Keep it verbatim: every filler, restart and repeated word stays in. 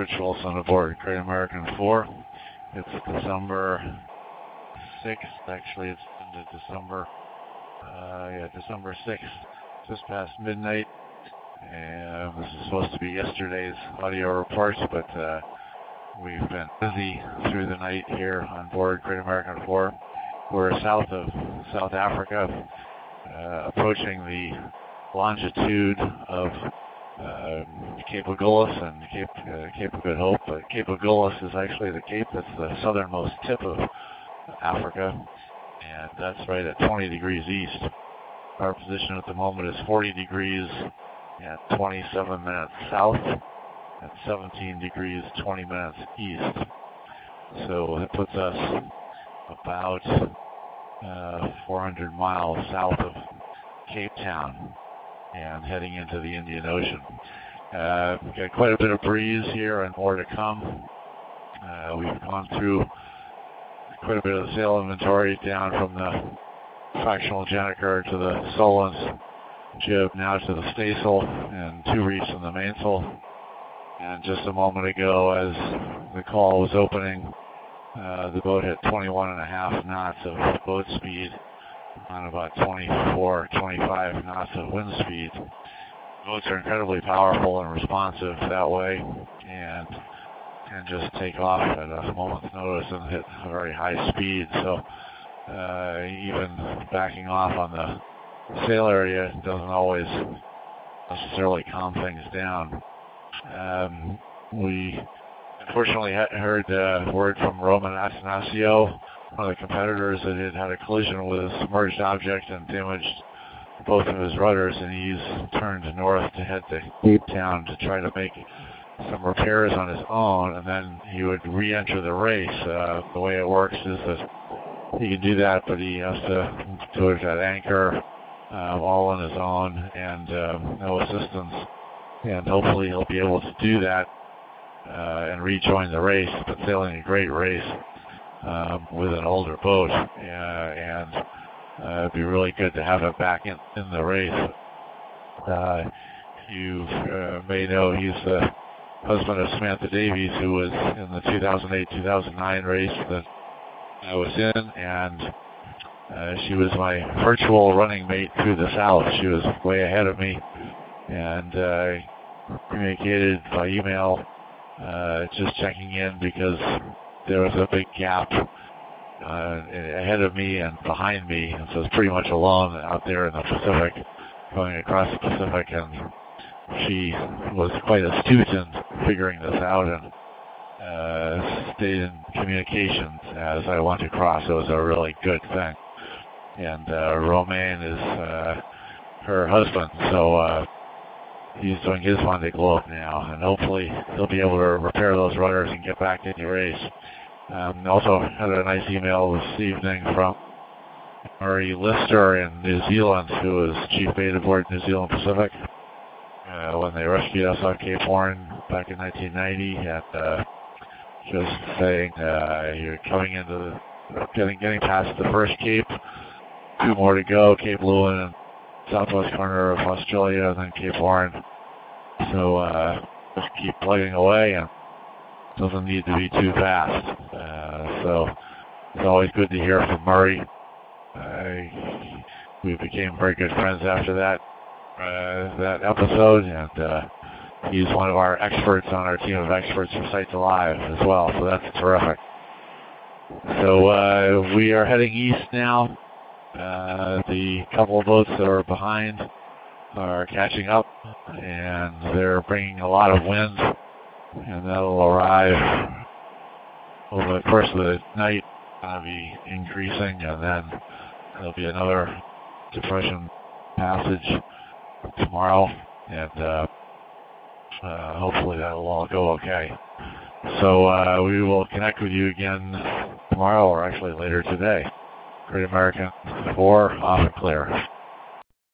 Rich Wilson aboard Great American four. It's December sixth. Actually, it's into December, uh, yeah, December sixth, just past midnight. And this is supposed to be yesterday's audio report, but uh, we've been busy through the night here on board Great American four. We're south of South Africa, uh, approaching the longitude of uh, Cape Agulhas and Cape, uh, Cape of Good Hope. But Cape Agulhas is actually the cape that's the southernmost tip of Africa, and that's right at twenty degrees east. Our position at the moment is forty degrees and twenty-seven minutes south, and seventeen degrees, twenty minutes east. So it puts us about uh, four hundred miles south of Cape Town and heading into the Indian Ocean. Uh, we've got quite a bit of breeze here and more to come. Uh, we've gone through quite a bit of the sail inventory down from the fractional Gennaker to the Solon's jib, now to the staysail, and two reefs in the mainsail. And just a moment ago, as the call was opening, uh, the boat hit twenty-one and a half knots of boat speed on about twenty-four, twenty-five knots of wind speed. Boats are incredibly powerful and responsive that way, and can just take off at a moment's notice and hit a very high speed. So uh, even backing off on the sail area doesn't always necessarily calm things down. Um, we unfortunately ha- heard uh, word from Roman Attanasio, one of the competitors, that had had a collision with a submerged object and damaged both of his rudders, and he's turned north to head to Cape Town to try to make some repairs on his own, and then he would re-enter the race. Uh, the way it works is that he can do that, but he has to do it at anchor, uh, all on his own, and uh, no assistance. And hopefully he'll be able to do that uh, and rejoin the race, but sailing a great race um, with an older boat, uh, and uh, it'd be really good to have him back in, in the race. Uh, you uh, may know he's the husband of Samantha Davies, who was in the two thousand eight two thousand nine race that I was in, and uh, she was my virtual running mate through the South. She was way ahead of me, and uh, communicated by email, uh, just checking in because there was a big gap uh, ahead of me and behind me, and so I was pretty much alone out there in the Pacific, going across the Pacific, and she was quite astute in figuring this out and uh, stayed in communications as I went across. It was a really good thing. And uh, Romain is uh, her husband, so uh, he's doing his Vendée Globe now, and hopefully he'll be able to repair those rudders and get back in the race. Um, also had a nice email this evening from Murray Lister in New Zealand, who was chief mate aboard New Zealand Pacific uh, when they rescued us on Cape Horn back in nineteen ninety, and uh, just saying uh, you're coming into the, getting getting past the first Cape, two more to go, Cape Lewin and southwest corner of Australia, and then Cape Horn. So uh, just keep plugging away, and doesn't need to be too fast. Uh, so it's always good to hear from Murray. Uh, we became very good friends after that uh, that episode, and uh, he's one of our experts on our team of experts from Sight to Live as well. So that's terrific. So uh, we are heading east now. Uh, the couple of boats that are behind are catching up, and they're bringing a lot of wind, and that'll arrive over the course of the night. Going to be increasing, and then there'll be another depression passage tomorrow, and uh, uh, hopefully that'll all go okay. So uh, we will connect with you again tomorrow, or actually later today. Great American four, off and clear.